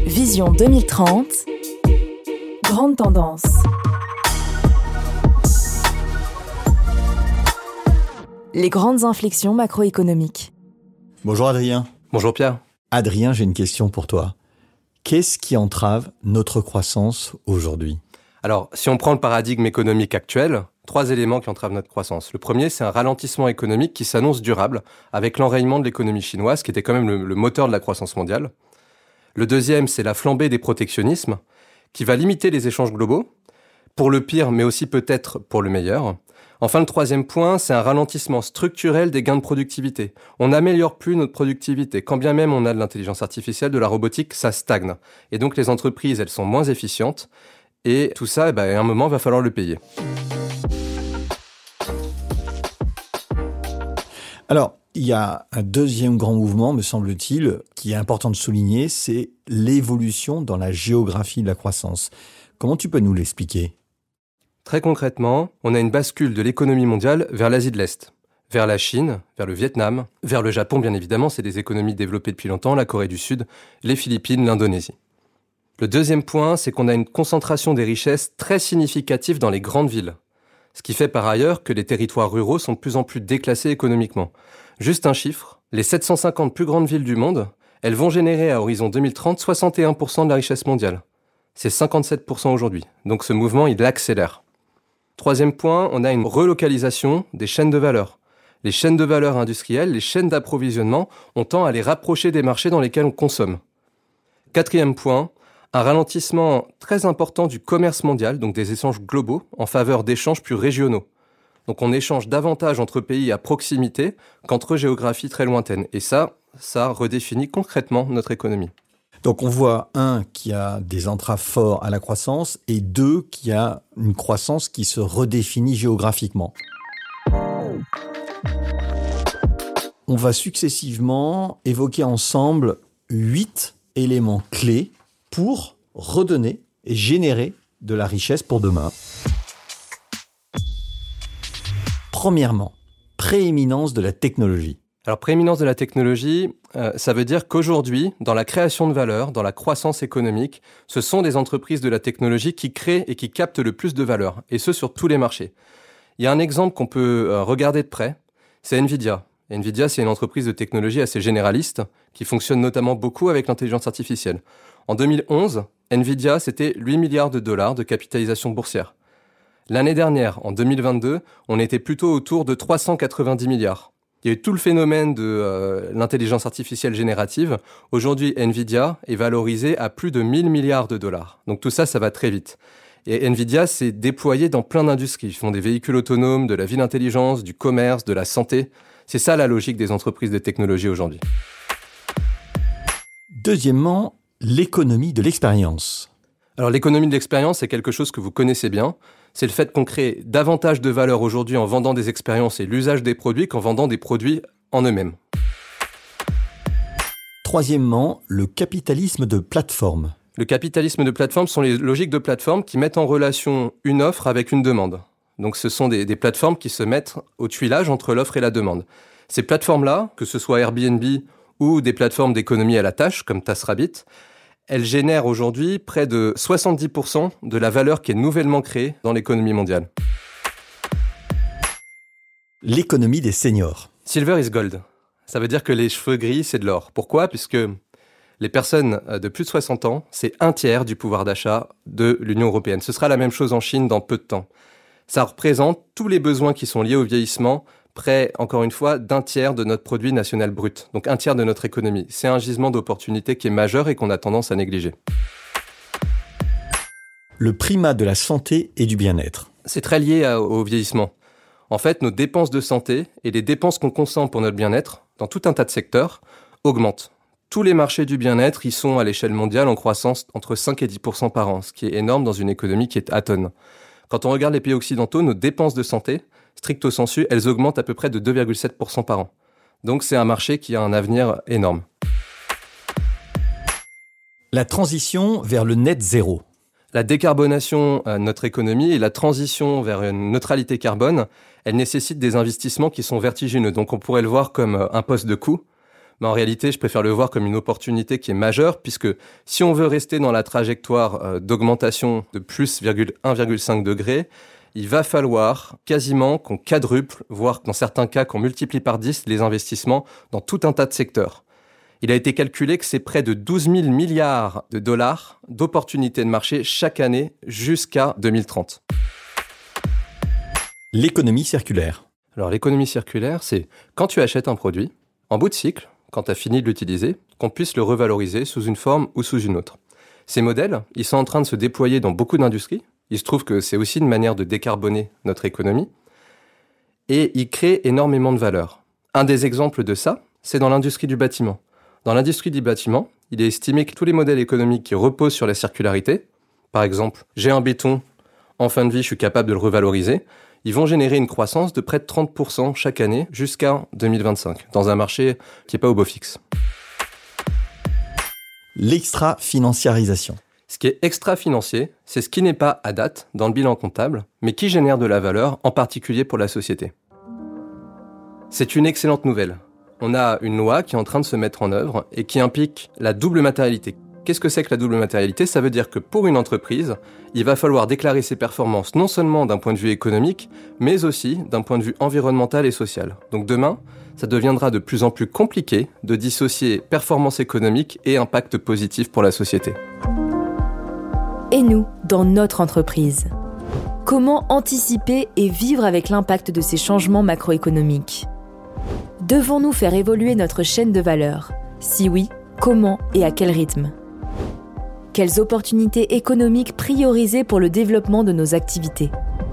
Vision 2030, grande tendance. Les grandes inflexions macroéconomiques. Bonjour Adrien. Bonjour Pierre. Adrien, j'ai une question pour toi. Qu'est-ce qui entrave notre croissance aujourd'hui ? Alors, si on prend le paradigme économique actuel, 3 éléments qui entravent notre croissance. Le premier, c'est un ralentissement économique qui s'annonce durable, avec l'enrayement de l'économie chinoise, qui était quand même le moteur de la croissance mondiale. Le deuxième, c'est la flambée des protectionnismes, qui va limiter les échanges globaux, pour le pire, mais aussi peut-être pour le meilleur. Enfin, le troisième point, c'est un ralentissement structurel des gains de productivité. On n'améliore plus notre productivité. Quand bien même on a de l'intelligence artificielle, de la robotique, ça stagne. Et donc les entreprises, elles sont moins efficientes. Et tout ça, à un moment, il va falloir le payer. Alors, il y a un deuxième grand mouvement, me semble-t-il, qui est important de souligner, c'est l'évolution dans la géographie de la croissance. Comment tu peux nous l'expliquer ? Très concrètement, on a une bascule de l'économie mondiale vers l'Asie de l'Est, vers la Chine, vers le Vietnam, vers le Japon, bien évidemment, c'est des économies développées depuis longtemps, la Corée du Sud, les Philippines, l'Indonésie. Le deuxième point, c'est qu'on a une concentration des richesses très significative dans les grandes villes. Ce qui fait par ailleurs que les territoires ruraux sont de plus en plus déclassés économiquement. Juste un chiffre, les 750 plus grandes villes du monde, elles vont générer à horizon 2030 61% de la richesse mondiale. C'est 57% aujourd'hui. Donc ce mouvement, il accélère. Troisième point, on a une relocalisation des chaînes de valeur. Les chaînes de valeur industrielles, les chaînes d'approvisionnement, on tend à les rapprocher des marchés dans lesquels on consomme. Quatrième point, un ralentissement très important du commerce mondial, donc des échanges globaux, en faveur d'échanges plus régionaux. Donc on échange davantage entre pays à proximité qu'entre géographies très lointaines. Et ça redéfinit concrètement notre économie. Donc on voit, un, qu'il y a des entraves forts à la croissance, et deux, qu'il y a une croissance qui se redéfinit géographiquement. On va successivement évoquer ensemble 8 éléments clés pour redonner et générer de la richesse pour demain. Premièrement, prééminence de la technologie. Alors, prééminence de la technologie, ça veut dire qu'aujourd'hui, dans la création de valeur, dans la croissance économique, ce sont des entreprises de la technologie qui créent et qui captent le plus de valeur, et ce sur tous les marchés. Il y a un exemple qu'on peut regarder de près, c'est Nvidia. Nvidia, c'est une entreprise de technologie assez généraliste, qui fonctionne notamment beaucoup avec l'intelligence artificielle. En 2011, Nvidia, c'était 8 milliards de dollars de capitalisation boursière. L'année dernière, en 2022, on était plutôt autour de 390 milliards. Il y a eu tout le phénomène de l'intelligence artificielle générative. Aujourd'hui, Nvidia est valorisé à plus de 1000 milliards de dollars. Donc tout ça, ça va très vite. Et Nvidia s'est déployé dans plein d'industries. Ils font des véhicules autonomes, de la ville intelligence, du commerce, de la santé. C'est ça la logique des entreprises de technologie aujourd'hui. Deuxièmement, l'économie de l'expérience. Alors l'économie de l'expérience, c'est quelque chose que vous connaissez bien. C'est le fait qu'on crée davantage de valeur aujourd'hui en vendant des expériences et l'usage des produits qu'en vendant des produits en eux-mêmes. Troisièmement, le capitalisme de plateforme. Le capitalisme de plateforme sont les logiques de plateforme qui mettent en relation une offre avec une demande. Donc ce sont des plateformes qui se mettent au tuilage entre l'offre et la demande. Ces plateformes-là, que ce soit Airbnb ou des plateformes d'économie à la tâche comme TaskRabbit, elles génèrent aujourd'hui près de 70% de la valeur qui est nouvellement créée dans l'économie mondiale. L'économie des seniors. Silver is gold. Ça veut dire que les cheveux gris, c'est de l'or. Pourquoi ? Puisque les personnes de plus de 60 ans, c'est 1/3 du pouvoir d'achat de l'Union européenne. Ce sera la même chose en Chine dans peu de temps. Ça représente tous les besoins qui sont liés au vieillissement, près, encore une fois, d'1/3 de notre produit national brut. Donc 1/3 de notre économie. C'est un gisement d'opportunité qui est majeur et qu'on a tendance à négliger. Le primat de la santé et du bien-être. C'est très lié au vieillissement. En fait, nos dépenses de santé et les dépenses qu'on consomme pour notre bien-être, dans tout un tas de secteurs, augmentent. Tous les marchés du bien-être, ils sont à l'échelle mondiale en croissance entre 5 et 10% par an, ce qui est énorme dans une économie qui est atone. Quand on regarde les pays occidentaux, nos dépenses de santé, stricto sensu, elles augmentent à peu près de 2,7% par an. Donc c'est un marché qui a un avenir énorme. La transition vers le net zéro. La décarbonation de notre économie et la transition vers une neutralité carbone, elle nécessite des investissements qui sont vertigineux. Donc on pourrait le voir comme un poste de coût. Mais en réalité, je préfère le voir comme une opportunité qui est majeure, puisque si on veut rester dans la trajectoire d'augmentation de plus 1,5 degré, il va falloir quasiment qu'on quadruple, voire dans certains cas qu'on multiplie par 10 les investissements dans tout un tas de secteurs. Il a été calculé que c'est près de 12 000 milliards de dollars d'opportunités de marché chaque année jusqu'à 2030. L'économie circulaire. Alors l'économie circulaire, c'est quand tu achètes un produit, en bout de cycle, quand tu as fini de l'utiliser, qu'on puisse le revaloriser sous une forme ou sous une autre. Ces modèles, ils sont en train de se déployer dans beaucoup d'industries. Il se trouve que c'est aussi une manière de décarboner notre économie. Et ils créent énormément de valeur. Un des exemples de ça, c'est dans l'industrie du bâtiment. Dans l'industrie du bâtiment, il est estimé que tous les modèles économiques qui reposent sur la circularité, par exemple, j'ai un béton, en fin de vie, je suis capable de le revaloriser, ils vont générer une croissance de près de 30% chaque année jusqu'à 2025, dans un marché qui n'est pas au beau fixe. L'extra-financiarisation. Ce qui est extra-financier, c'est ce qui n'est pas à date dans le bilan comptable, mais qui génère de la valeur, en particulier pour la société. C'est une excellente nouvelle. On a une loi qui est en train de se mettre en œuvre et qui implique la double matérialité. Qu'est-ce que c'est que la double matérialité ? Ça veut dire que pour une entreprise, il va falloir déclarer ses performances non seulement d'un point de vue économique, mais aussi d'un point de vue environnemental et social. Donc demain, ça deviendra de plus en plus compliqué de dissocier performance économique et impact positif pour la société. Et nous, dans notre entreprise, comment anticiper et vivre avec l'impact de ces changements macroéconomiques ? Devons-nous faire évoluer notre chaîne de valeur ? Si oui, comment et à quel rythme ? Quelles opportunités économiques prioriser pour le développement de nos activités ?